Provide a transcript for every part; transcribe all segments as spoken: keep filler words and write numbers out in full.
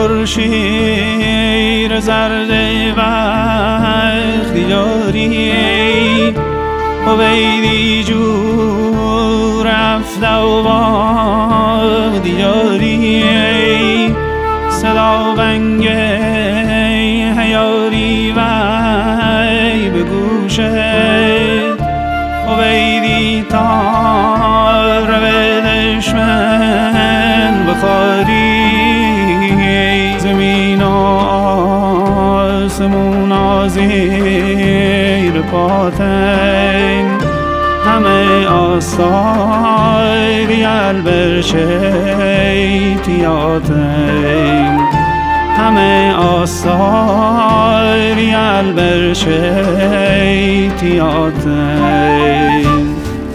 لرشیر زرد وقت یاری ویدی جو رفته و با دیاری صدا بنگ هیاری وی به گوشت ویدی تا رو دشمن بخاری زمین و آسمون زیر پاتن همه آثاری البرشیتیاتن همه آثاری البرشیتیاتن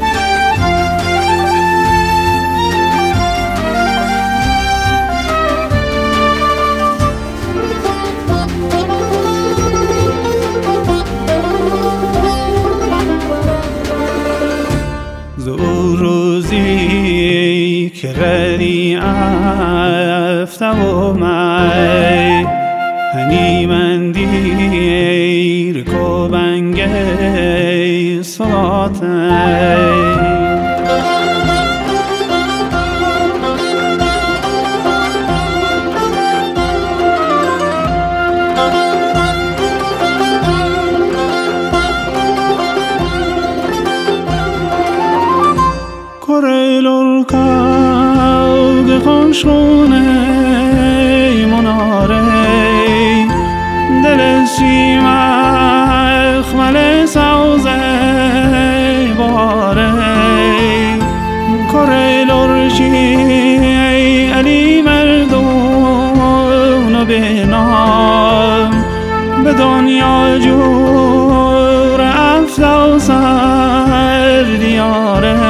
روزی که ردی افته و مای هنی من دیر کو بنگه صلاتای کرلور کاغ خونشونه مناره دل سیم اخمل سوزه باره کرلور شی علی مردون به نام به دنیا جور افته و سر دیاره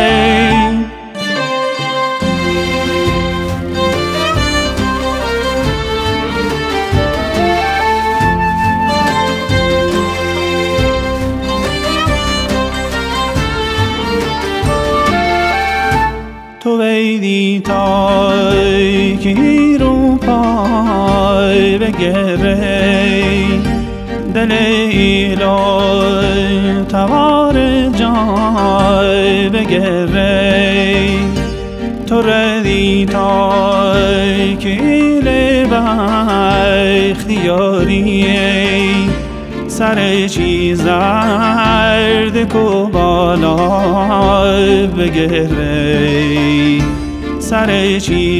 تو ویدی تای که رو پای بگره دل ایلای توار جای بگره تو ردی تای که ایل بختیاری سر چی زرد کو بالا بگره سر چی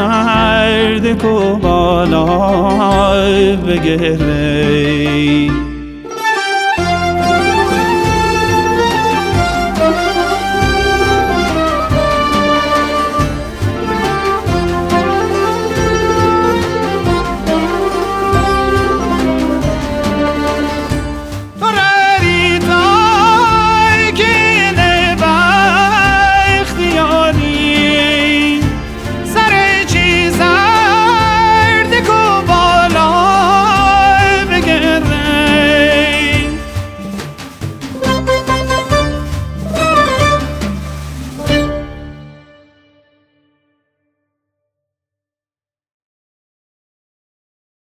زرد کو بالا بگره